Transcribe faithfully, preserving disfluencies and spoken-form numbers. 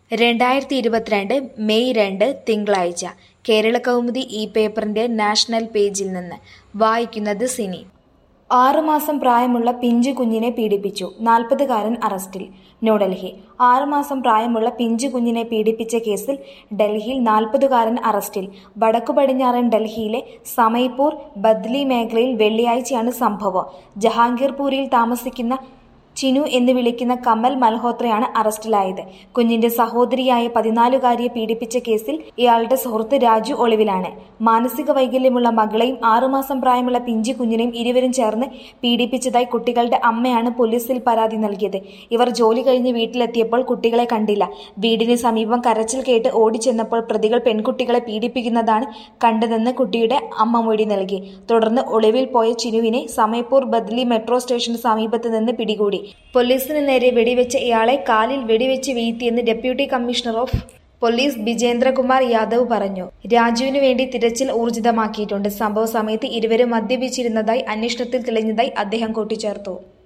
രണ്ടായിരത്തി ഇരുപത്തിരണ്ട് മെയ് രണ്ട് തിങ്കളാഴ്ച കേരളകൗമുദി ഈ പേപ്പറിന്റെ നാഷണൽ പേജിൽ നിന്ന് വായിക്കുന്നത് സിനി. ആറുമാസം പ്രായമുള്ള പിഞ്ചു കുഞ്ഞിനെ പീഡിപ്പിച്ചു, നാൽപ്പതുകാരൻ അറസ്റ്റിൽ. ന്യൂഡൽഹി. ആറുമാസം പ്രായമുള്ള പിഞ്ചു കുഞ്ഞിനെ പീഡിപ്പിച്ച കേസിൽ ഡൽഹിയിൽ നാൽപ്പതുകാരൻ അറസ്റ്റിൽ. വടക്കു പടിഞ്ഞാറൻ ഡൽഹിയിലെ സമയ്പൂർ ബദ്ലി മേഖലയിൽ വെള്ളിയാഴ്ചയാണ് സംഭവം. ജഹാംഗീർപൂരിൽ താമസിക്കുന്ന ചിനു എന്ന് വിളിക്കുന്ന കമൽ മൽഹോത്രയാണ് അറസ്റ്റിലായത്. കുഞ്ഞിന്റെ സഹോദരിയായ പതിനാലുകാരിയെ പീഡിപ്പിച്ച കേസിൽ ഇയാളുടെ സുഹൃത്ത് രാജു ഒളിവിലാണ്. മാനസിക വൈകല്യമുള്ള മകളെയും ആറുമാസം പ്രായമുള്ള പിഞ്ചു കുഞ്ഞിനെയും ഇരുവരും ചേർന്ന് പീഡിപ്പിച്ചതായി കുട്ടികളുടെ അമ്മയാണ് പോലീസിൽ പരാതി നൽകിയത്. ഇവർ ജോലി കഴിഞ്ഞ് വീട്ടിലെത്തിയപ്പോൾ കുട്ടികളെ കണ്ടില്ല. വീടിന് സമീപം കരച്ചിൽ കേട്ട് ഓടിച്ചെന്നപ്പോൾ പ്രതികൾ പെൺകുട്ടികളെ പീഡിപ്പിക്കുന്നതാണ് കണ്ടതെന്ന് കുട്ടിയുടെ അമ്മ മൊഴി നൽകി. തുടർന്ന് ഒളിവിൽ പോയ ചിനുവിനെ സമയ്പൂർ ബദ്ലി മെട്രോ സ്റ്റേഷന് സമീപത്ത് നിന്ന് പിടികൂടി. പോലീസിന് നേരെ വെടിവെച്ച ഇയാളെ കാലിൽ വെടിവെച്ച് വീഴ്ത്തിയെന്ന് deputy commissioner of police Bijendrakumar Yadav പറഞ്ഞു. രാജുവിനു വേണ്ടി തിരച്ചിൽ ഊർജിതമാക്കിയിട്ടുണ്ട്. സംഭവ സമയത്ത് ഇരുവരും മദ്യപിച്ചിരുന്നതായി അന്വേഷണത്തിൽ തെളിഞ്ഞതായി അദ്ദേഹം കൂട്ടിച്ചേർത്തു.